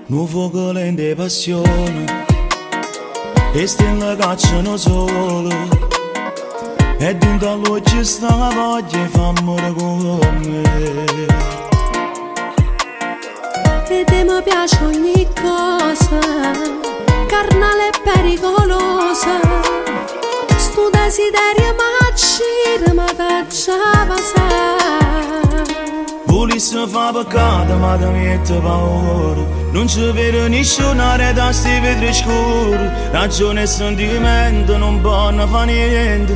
Un fuoco lento e passione, e stelle cacciano sole, e dentro a lui ci sta la voglia e fa amore con me. E te mi piace ogni cosa, carnale e pericolosa, sto desiderio m'accira, ma t'acciava sa. Volesse fa peccato ma ti mette paura, non ci vede nessuno da sti vetri scuri, ragione e sentimento non possono fare niente,